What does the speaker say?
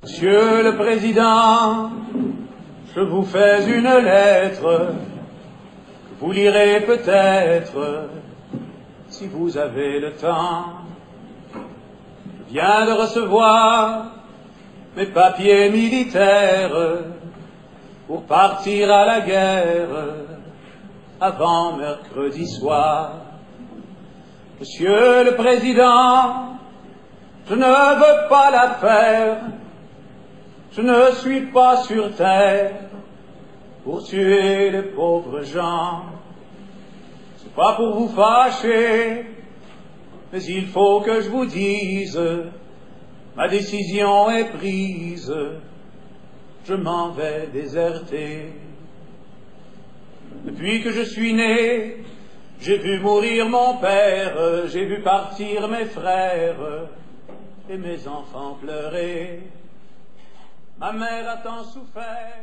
Monsieur le Président, je vous fais une lettre que vous lirez peut-être si vous avez le temps. Je viens de recevoir mes papiers militaires pour partir à la guerre avant mercredi soir. Monsieur le Président, je ne veux pas la faire. Je ne suis pas sur terre pour tuer les pauvres gens. C'est pas pour vous fâcher, mais il faut que je vous dise, ma décision est prise, je m'en vais déserter. Depuis que je suis né, j'ai vu mourir mon père, j'ai vu partir mes frères et mes enfants pleurer. Ma mère a tant souffert.